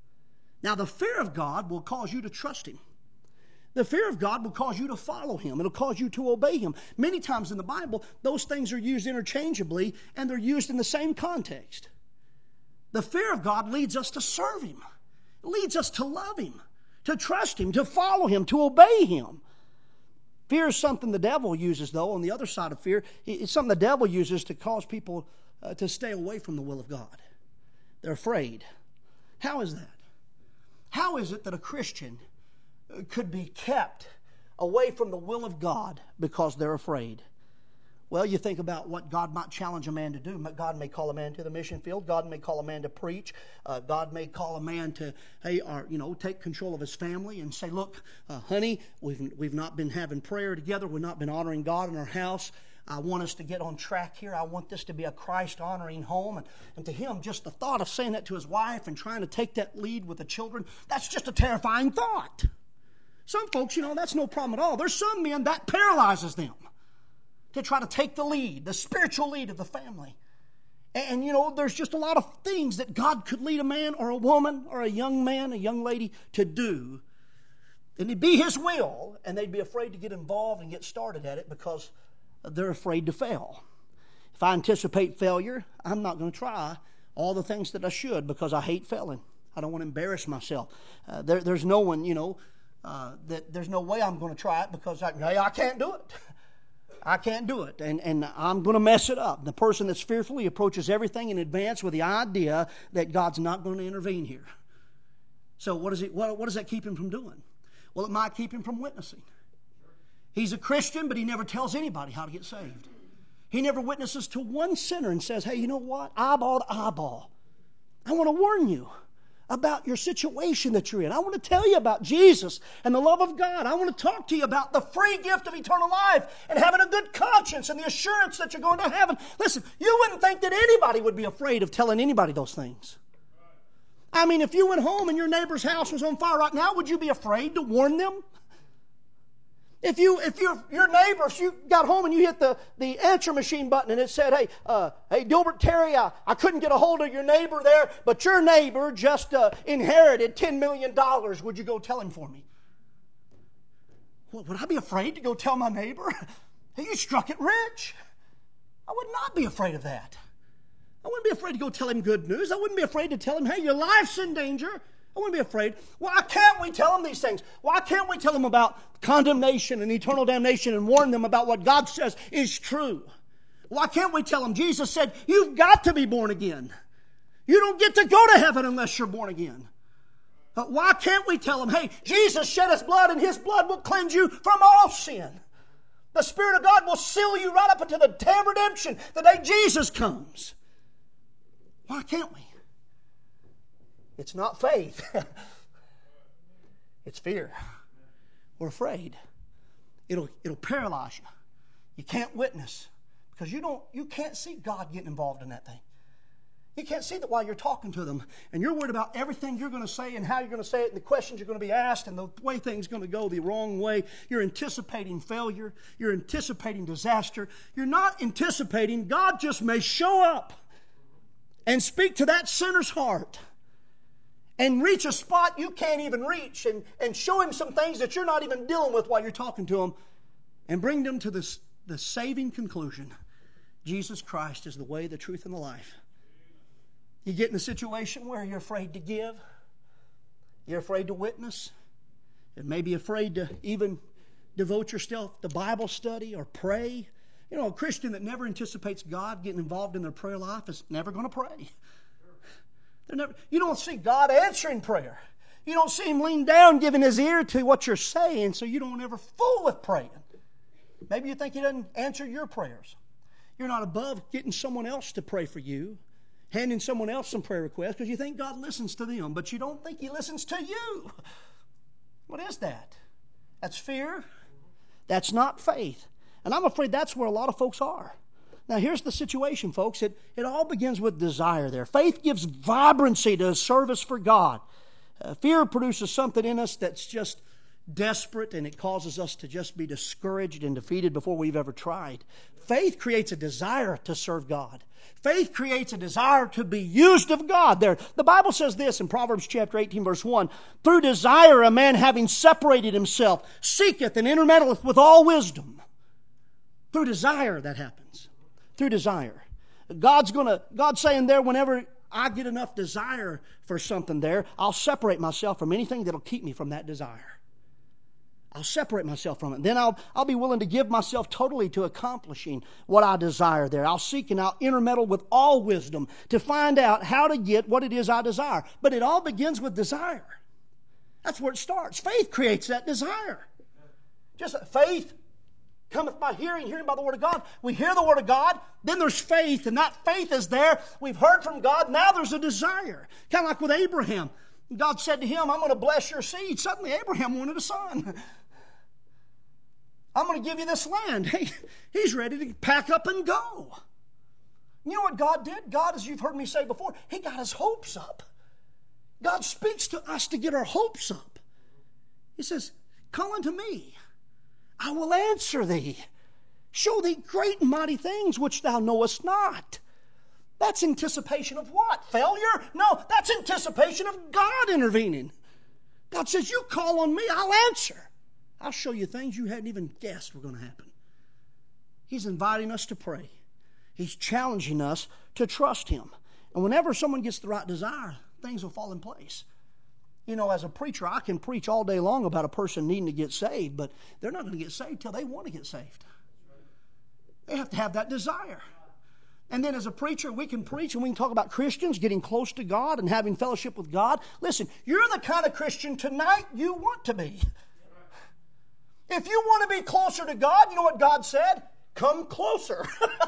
Now, the fear of God will cause you to trust Him. The fear of God will cause you to follow Him. It'll cause you to obey Him. Many times in the Bible, those things are used interchangeably, and they're used in the same context. The fear of God leads us to serve Him. It leads us to love Him, to trust Him, to follow Him, to obey Him. Fear is something the devil uses, though, on the other side of fear. It's something the devil uses to cause people uh, to stay away from the will of God. They're afraid. How is that? How is it that a Christian could be kept away from the will of God because they're afraid? Well, you think about what God might challenge a man to do. God may call a man to the mission field. God may call a man to preach. Uh, God may call a man to, hey, or, you know, take control of his family and say, look, uh, honey, we've, we've not been having prayer together. We've not been honoring God in our house. I want us to get on track here. I want this to be a Christ-honoring home. And, and to him, just the thought of saying that to his wife and trying to take that lead with the children, that's just a terrifying thought. Some folks, you know, that's no problem at all. There's some men that paralyzes them to try to take the lead, the spiritual lead of the family. And, and, you know, there's just a lot of things that God could lead a man or a woman or a young man, a young lady to do. And it'd be His will, and they'd be afraid to get involved and get started at it because they're afraid to fail. If I anticipate failure, I'm not going to try all the things that I should because I hate failing. I don't want to embarrass myself. Uh, there, there's no one, you know, uh, that there's no way I'm going to try it because I, hey, I can't do it. I can't do it, and, and I'm going to mess it up. The person that's fearful, he approaches everything in advance with the idea that God's not going to intervene here. So what, is it, what, what does that keep him from doing? Well, it might keep him from witnessing. He's a Christian, but he never tells anybody how to get saved. He never witnesses to one sinner and says, hey, you know what? Eyeball to eyeball. I want to warn you about your situation that you're in. I want to tell you about Jesus and the love of God. I want to talk to you about the free gift of eternal life and having a good conscience and the assurance that you're going to heaven. Listen, you wouldn't think that anybody would be afraid of telling anybody those things. I mean, if you went home and your neighbor's house was on fire right now, would you be afraid to warn them? If you, if your your neighbor, if you got home and you hit the, the answer machine button and it said, hey, uh, hey, Gilbert Terry, I, I couldn't get a hold of your neighbor there, but your neighbor just uh, inherited ten million dollars. Would you go tell him for me? Well, would I be afraid to go tell my neighbor? Hey, you struck it rich. I would not be afraid of that. I wouldn't be afraid to go tell him good news. I wouldn't be afraid to tell him, hey, your life's in danger. I wouldn't be afraid. Why can't we tell them these things? Why can't we tell them about condemnation and eternal damnation and warn them about what God says is true? Why can't we tell them? Jesus said, you've got to be born again. You don't get to go to heaven unless you're born again. But why can't we tell them, hey, Jesus shed His blood and His blood will cleanse you from all sin. The Spirit of God will seal you right up until the day of redemption, the day Jesus comes. Why can't we? It's not faith. It's fear. We're afraid. It'll, it'll paralyze you. You can't witness because you don't. You can't see God getting involved in that thing. You can't see that while you're talking to them. And you're worried about everything you're going to say and how you're going to say it and the questions you're going to be asked and the way things are going to go the wrong way. You're anticipating failure. You're anticipating disaster. You're not anticipating God just may show up and speak to that sinner's heart and reach a spot you can't even reach and, and show him some things that you're not even dealing with while you're talking to him and bring them to this, the saving conclusion. Jesus Christ is the way, the truth, and the life. You get in a situation where you're afraid to give. You're afraid to witness. And maybe afraid to even devote yourself to Bible study or pray. You know, a Christian that never anticipates God getting involved in their prayer life is never going to pray. They're never, you don't see God answering prayer. You don't see Him lean down giving His ear to what you're saying, so you don't ever fool with praying. Maybe you think He doesn't answer your prayers. You're not above getting someone else to pray for you, handing someone else some prayer requests because you think God listens to them, but you don't think He listens to you. What is that? That's fear. That's not faith. And I'm afraid that's where a lot of folks are. Now, here's the situation, folks. It, it all begins with desire there. Faith gives vibrancy to service for God. Uh, fear produces something in us that's just desperate, and it causes us to just be discouraged and defeated before we've ever tried. Faith creates a desire to serve God. Faith creates a desire to be used of God. There, the Bible says this in Proverbs chapter eighteen, verse one, through desire a man having separated himself seeketh and intermeddleth with all wisdom. Through desire that happens. Through desire. God's gonna, God's saying there, whenever I get enough desire for something there, I'll separate myself from anything that'll keep me from that desire. I'll separate myself from it. Then I'll, I'll be willing to give myself totally to accomplishing what I desire there. I'll seek and I'll intermeddle with all wisdom to find out how to get what it is I desire. But it all begins with desire. That's where it starts. Faith creates that desire. Just faith cometh by hearing, hearing by the Word of God. We hear the Word of God, then there's faith, and that faith is there. We've heard from God, now there's a desire. Kind of like with Abraham. God said to him, I'm going to bless your seed. Suddenly Abraham wanted a son. I'm going to give you this land. Hey, he's ready to pack up and go. You know what God did? God, as you've heard me say before, He got His hopes up. God speaks to us to get our hopes up. He says, call unto me. I will answer thee. Show thee great and mighty things which thou knowest not. That's anticipation of what? Failure? No, that's anticipation of God intervening. God says, you call on me, I'll answer. I'll show you things you hadn't even guessed were going to happen. He's inviting us to pray. He's challenging us to trust Him. And whenever someone gets the right desire, things will fall in place. You know, as a preacher, I can preach all day long about a person needing to get saved, but they're not going to get saved till they want to get saved. They have to have that desire. And then as a preacher, we can preach and we can talk about Christians getting close to God and having fellowship with God. Listen, you're the kind of Christian tonight you want to be. If you want to be closer to God, you know what God said? Come closer.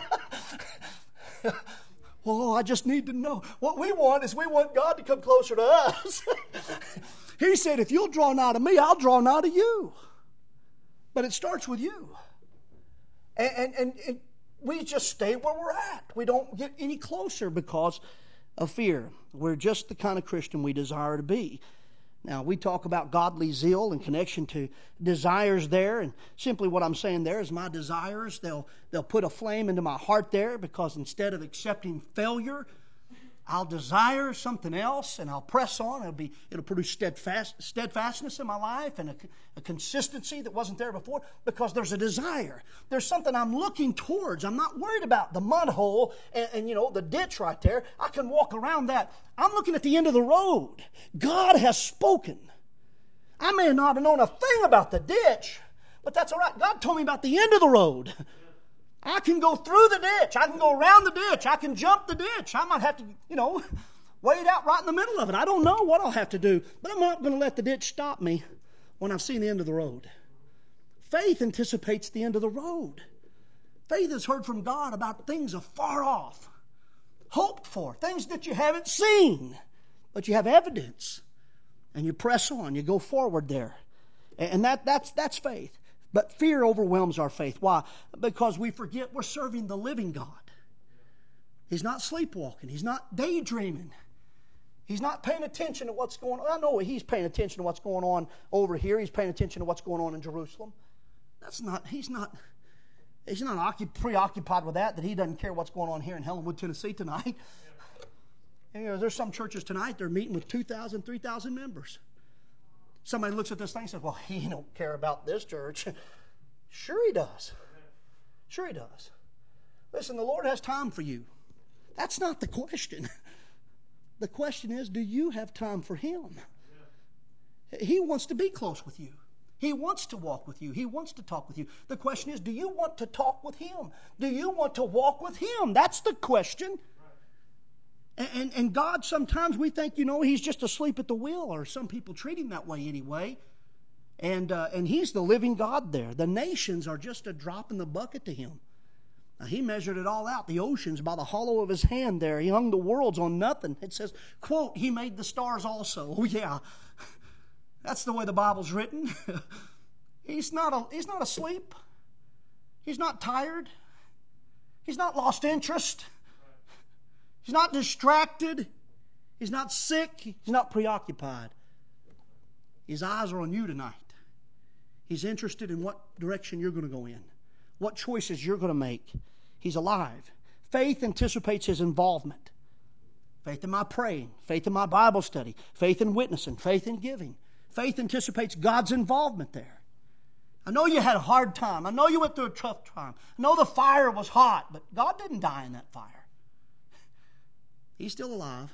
Oh, I just need to know. What we want is we want God to come closer to us. He said, if you'll draw nigh to me, I'll draw nigh to you. But it starts with you. And, and, and, and we just stay where we're at. We don't get any closer because of fear. We're just the kind of Christian we desire to be. Now, we talk about godly zeal in connection to desires there, and simply what I'm saying there is my desires, they'll, they'll put a flame into my heart there, because instead of accepting failure, I'll desire something else, and I'll press on. It'll be, it'll produce steadfast, steadfastness in my life and a, a consistency that wasn't there before, because there's a desire. There's something I'm looking towards. I'm not worried about the mud hole and, and, you know, the ditch right there. I can walk around that. I'm looking at the end of the road. God has spoken. I may not have known a thing about the ditch, but that's all right. God told me about the end of the road. I can go through the ditch. I can go around the ditch. I can jump the ditch. I might have to, you know, wade out right in the middle of it. I don't know what I'll have to do, but I'm not going to let the ditch stop me when I've seen the end of the road. Faith anticipates the end of the road. Faith has heard from God about things afar off, hoped for, things that you haven't seen, but you have evidence, and you press on. You go forward there, and that that's that's faith. But fear overwhelms our faith. Why? Because we forget we're serving the living God. He's not sleepwalking. He's not daydreaming. He's not paying attention to what's going on. I know he's paying attention to what's going on over here. He's paying attention to what's going on in Jerusalem. That's not, he's not, he's not preoccupied with that, that he doesn't care what's going on here in Helenwood, Tennessee tonight. And, you know, there's some churches tonight, they're meeting with two thousand, three thousand members. Somebody looks at this thing and says, well, he don't care about this church. Sure he does. Sure he does. Listen, the Lord has time for you. That's not the question. The question is, do you have time for Him? He wants to be close with you. He wants to walk with you. He wants to talk with you. The question is, do you want to talk with Him? Do you want to walk with Him? That's the question. And, and, and God, sometimes we think, you know, He's just asleep at the wheel, or some people treat Him that way anyway. And, uh, and He's the living God there. The nations are just a drop in the bucket to Him. Now, He measured it all out, the oceans, by the hollow of His hand there. He hung the worlds on nothing. It says, quote, He made the stars also. Oh, yeah. That's the way the Bible's written. He's not a, he's not asleep. He's not tired. He's not lost interest. He's not distracted. He's not sick. He's not preoccupied. His eyes are on you tonight. He's interested in what direction you're going to go in, what choices you're going to make. He's alive. Faith anticipates His involvement. Faith in my praying, faith in my Bible study, faith in witnessing, faith in giving. Faith anticipates God's involvement there. I know you had a hard time. I know you went through a tough time. I know the fire was hot, but God didn't die in that fire. He's still alive,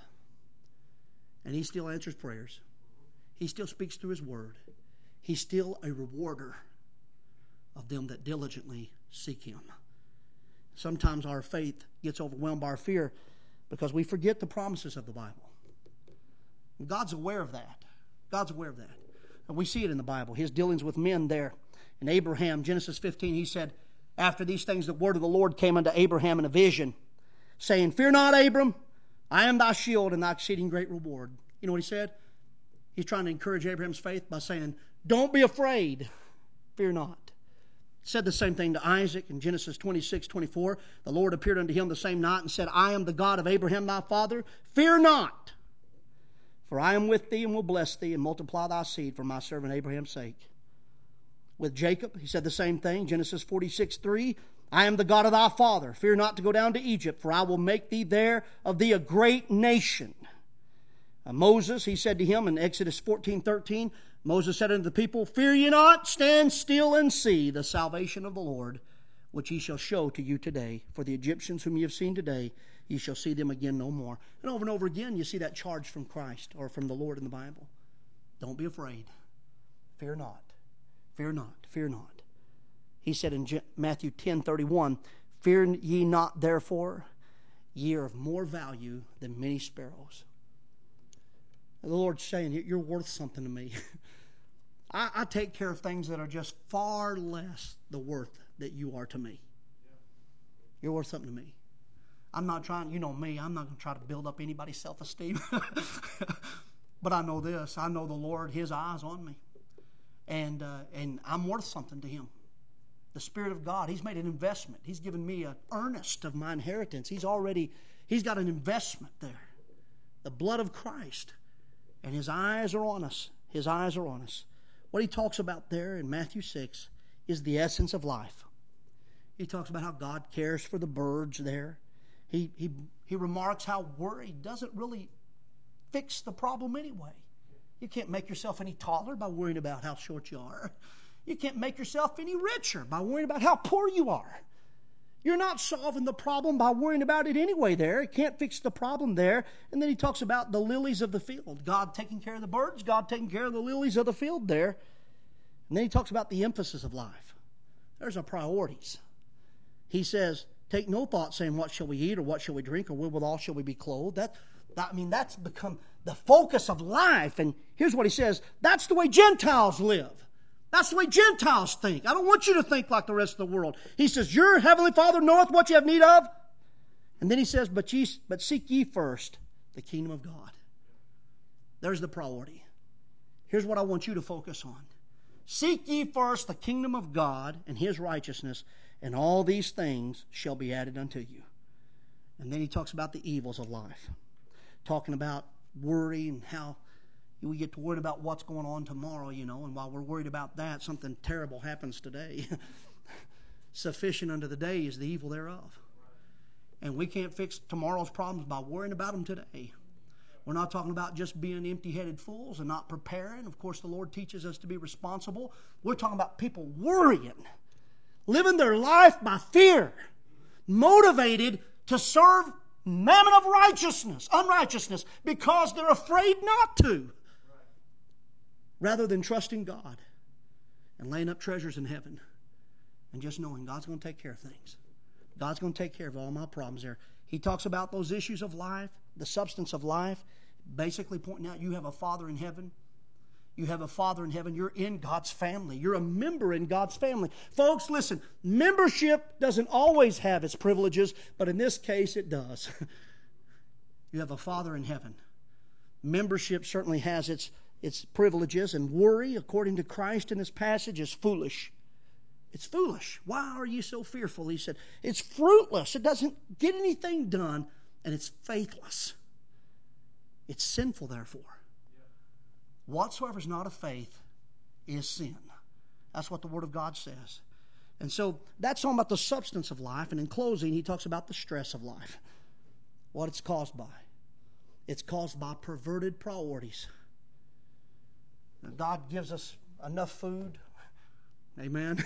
and He still answers prayers. He still speaks through His Word. He's still a rewarder of them that diligently seek Him. Sometimes our faith gets overwhelmed by our fear because we forget the promises of the Bible. And God's aware of that. God's aware of that. And we see it in the Bible. His dealings with men there. In Abraham, Genesis fifteen, He said, after these things, the word of the Lord came unto Abraham in a vision, saying, Fear not, Abram, I am thy shield and thy exceeding great reward. You know what He said? He's trying to encourage Abraham's faith by saying, don't be afraid. Fear not. Said the same thing to Isaac in Genesis twenty-six, twenty-four. The Lord appeared unto him the same night and said, I am the God of Abraham thy father. Fear not, for I am with thee and will bless thee and multiply thy seed for my servant Abraham's sake. With Jacob, He said the same thing. Genesis forty-six, three. I am the God of thy father. Fear not to go down to Egypt, for I will make thee there of thee a great nation. Uh, Moses, He said to him in Exodus fourteen, thirteen, Moses said unto the people, Fear ye not, stand still and see the salvation of the Lord, which He shall show to you today. For the Egyptians whom ye have seen today, ye shall see them again no more. And over and over again, you see that charge from Christ or from the Lord in the Bible. Don't be afraid. Fear not. Fear not. Fear not. He said in Matthew ten, thirty-one, Fear ye not therefore, ye are of more value than many sparrows. The Lord's saying, you're worth something to me. I, I take care of things that are just far less the worth that you are to me. You're worth something to me. I'm not trying, you know me, I'm not going to try to build up anybody's self-esteem. But I know this, I know the Lord, His eyes on me. And, uh, and I'm worth something to Him. The Spirit of God, He's made an investment. He's given me an earnest of my inheritance. He's already, He's got an investment there. The blood of Christ. And His eyes are on us. His eyes are on us. What He talks about there in Matthew six is the essence of life. He talks about how God cares for the birds there. He, he, he remarks how worry doesn't really fix the problem anyway. You can't make yourself any taller by worrying about how short you are. You can't make yourself any richer by worrying about how poor you are. You're not solving the problem by worrying about it anyway there. It can't fix the problem there. And then He talks about the lilies of the field. God taking care of the birds, God taking care of the lilies of the field there. And then He talks about the emphasis of life. There's our priorities. He says, take no thought saying, what shall we eat or what shall we drink or wherewithal shall we be clothed? That, that, I mean, that's become the focus of life. And here's what He says, that's the way Gentiles live. That's the way Gentiles think. I don't want you to think like the rest of the world. He says, your heavenly Father knoweth what you have need of. And then He says, but, ye, but seek ye first the kingdom of God. There's the priority. Here's what I want you to focus on. Seek ye first the kingdom of God and His righteousness, and all these things shall be added unto you. And then he talks about the evils of life, talking about worry and how we get to worry about what's going on tomorrow, you know, and while we're worried about that, something terrible happens today. Sufficient unto the day is the evil thereof. And we can't fix tomorrow's problems by worrying about them today. We're not talking about just being empty-headed fools and not preparing. Of course, the Lord teaches us to be responsible. We're talking about people worrying, living their life by fear, motivated to serve mammon of righteousness, unrighteousness, because they're afraid not to, rather than trusting God and laying up treasures in heaven and just knowing God's going to take care of things. God's going to take care of all my problems there. He talks about those issues of life, the substance of life, basically pointing out you have a Father in heaven. You have a Father in heaven. You're in God's family. You're a member in God's family. Folks, listen, membership doesn't always have its privileges, but in this case it does. You have a Father in heaven. Membership certainly has its, its privileges, and worry, according to Christ in this passage, is foolish. It's foolish. Why are you so fearful? He said, it's fruitless. It doesn't get anything done, and it's faithless. It's sinful, therefore. Whatsoever is not of faith is sin. That's what the Word of God says. And so that's all about the substance of life. And in closing, he talks about the stress of life. What it's caused by. It's caused by perverted priorities. Now, God gives us enough food. Amen.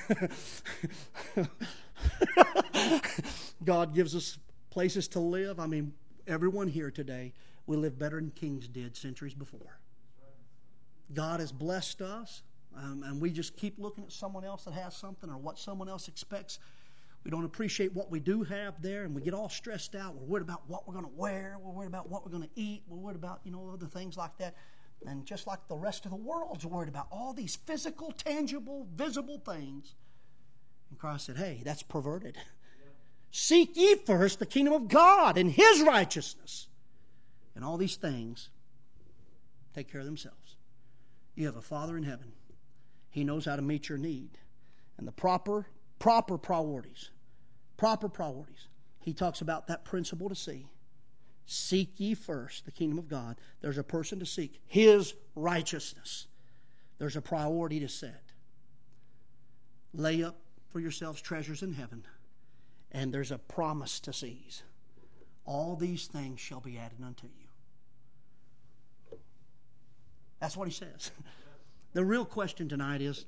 God gives us places to live. I mean, everyone here today, we live better than kings did centuries before. God has blessed us, um, and we just keep looking at someone else that has something or what someone else expects. We don't appreciate what we do have there, and we get all stressed out. We're worried about what we're going to wear. We're worried about what we're going to eat. We're worried about, you know, other things like that. And just like the rest of the world's worried about all these physical, tangible, visible things. And Christ said, hey, that's perverted. Yeah. Seek ye first the kingdom of God and His righteousness. And all these things take care of themselves. You have a Father in heaven. He knows how to meet your need. And the proper, proper priorities, proper priorities. He talks about that principle to see. Seek ye first the kingdom of God. There's a person to seek. His righteousness. There's a priority to set. Lay up for yourselves treasures in heaven. And there's a promise to seize. All these things shall be added unto you. That's what he says. The real question tonight is,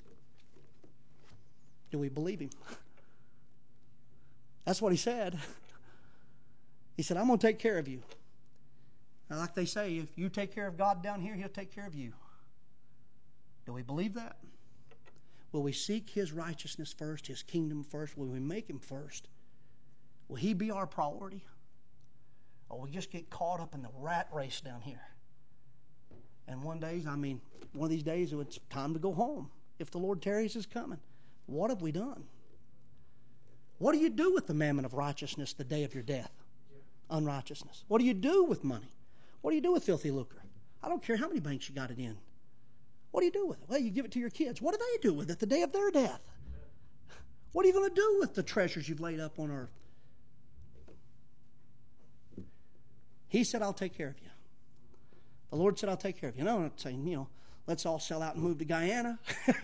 do we believe him? That's what he said. He said, I'm going to take care of you. Now, like they say, if you take care of God down here, He'll take care of you. Do we believe that? Will we seek His righteousness first, His kingdom first? Will we make Him first? Will He be our priority? Or will we just get caught up in the rat race down here? And one day, I mean, one of these days, it's time to go home. If the Lord tarries is coming. What have we done? What do you do with the mammon of righteousness the day of your death? Unrighteousness. What do you do with money? What do you do with filthy lucre? I don't care how many banks you got it in. What do you do with it? Well, you give it to your kids. What do they do with it the day of their death? What are you going to do with the treasures you've laid up on earth? He said, I'll take care of you. The Lord said, I'll take care of you. No, I'm not saying, you know, let's all sell out and move to Guyana.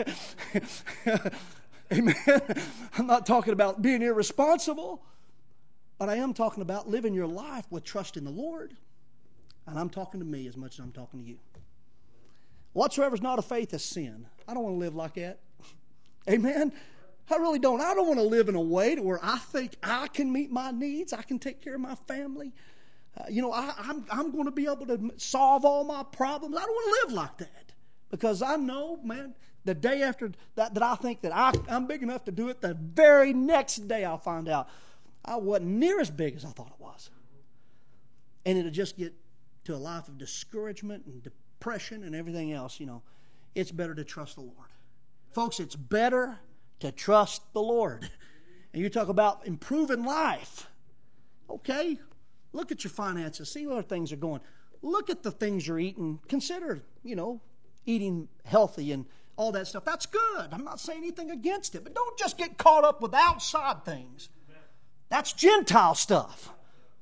Amen. I'm not talking about being irresponsible. But I am talking about living your life with trust in the Lord. And I'm talking to me as much as I'm talking to you. Whatsoever is not of faith is sin. I don't want to live like that. Amen? I really don't. I don't want to live in a way to where I think I can meet my needs. I can take care of my family. Uh, you know, I, I'm, I'm going to be able to solve all my problems. I don't want to live like that. Because I know, man, the day after that, that I think that I, I'm big enough to do it, the very next day I'll find out I wasn't near as big as I thought it was. And it'll just get to a life of discouragement and depression and everything else, you know. It's better to trust the Lord. Folks, it's better to trust the Lord. And you talk about improving life. Okay, look at your finances. See where things are going. Look at the things you're eating. Consider, you know, eating healthy and all that stuff. That's good. I'm not saying anything against it. But don't just get caught up with outside things. That's Gentile stuff.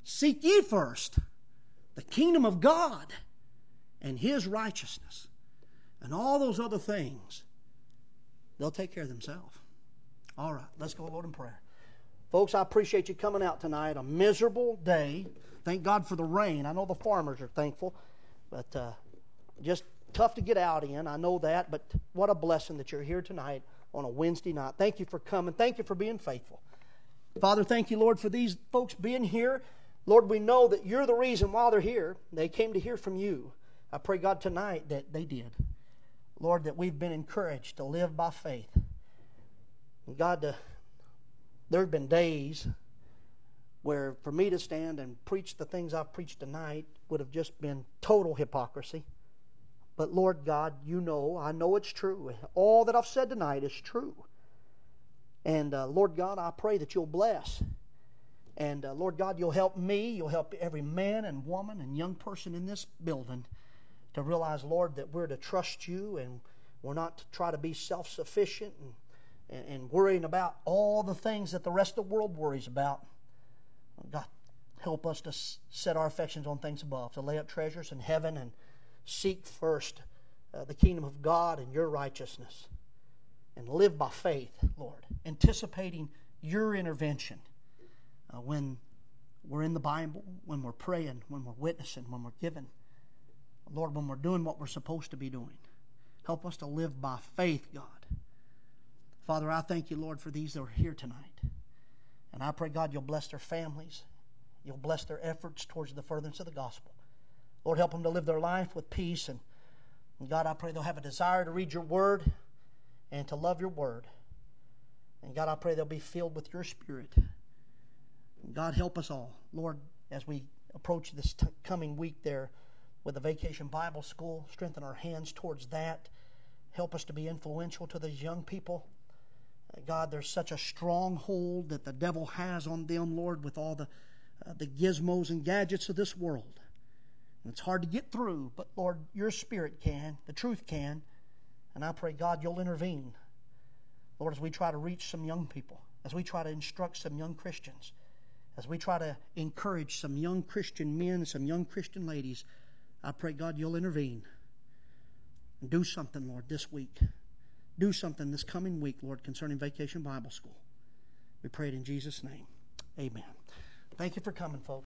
Seek ye first the kingdom of God and His righteousness. And all those other things, they'll take care of themselves. All right, let's go, Lord, in prayer. Folks, I appreciate you coming out tonight. A miserable day. Thank God for the rain. I know the farmers are thankful, but uh, just tough to get out in. I know that, but what a blessing that you're here tonight on a Wednesday night. Thank you for coming. Thank you for being faithful. Father, thank you, Lord, for these folks being here. Lord, we know that you're the reason why they're here. They came to hear from you. I pray, God, tonight that they did. Lord, that we've been encouraged to live by faith. And God, uh, there have been days where for me to stand and preach the things I've preached tonight would have just been total hypocrisy. But Lord God, you know, I know it's true. All that I've said tonight is true. And uh, Lord God, I pray that you'll bless. And uh, Lord God, you'll help me, you'll help every man and woman and young person in this building to realize, Lord, that we're to trust you and we're not to try to be self-sufficient and, and, and worrying about all the things that the rest of the world worries about. God, help us to set our affections on things above, to lay up treasures in heaven and seek first uh, the kingdom of God and your righteousness. And live by faith, Lord, anticipating your intervention uh, when we're in the Bible, when we're praying, when we're witnessing, when we're giving. Lord, when we're doing what we're supposed to be doing. Help us to live by faith, God. Father, I thank you, Lord, for these that are here tonight. And I pray, God, you'll bless their families. You'll bless their efforts towards the furtherance of the gospel. Lord, help them to live their life with peace. And, and God, I pray they'll have a desire to read your word and to love your word. And God, I pray they'll be filled with your Spirit. And God, help us all. Lord, as we approach this t- coming week there with the Vacation Bible School, strengthen our hands towards that. Help us to be influential to these young people. Uh, God, there's such a stronghold that the devil has on them, Lord, with all the, uh, the gizmos and gadgets of this world. And it's hard to get through, but Lord, your Spirit can, the truth can. And I pray, God, you'll intervene. Lord, as we try to reach some young people, as we try to instruct some young Christians, as we try to encourage some young Christian men, some young Christian ladies, I pray, God, you'll intervene. And do something, Lord, this week. Do something this coming week, Lord, concerning Vacation Bible School. We pray it in Jesus' name. Amen. Thank you for coming, folks.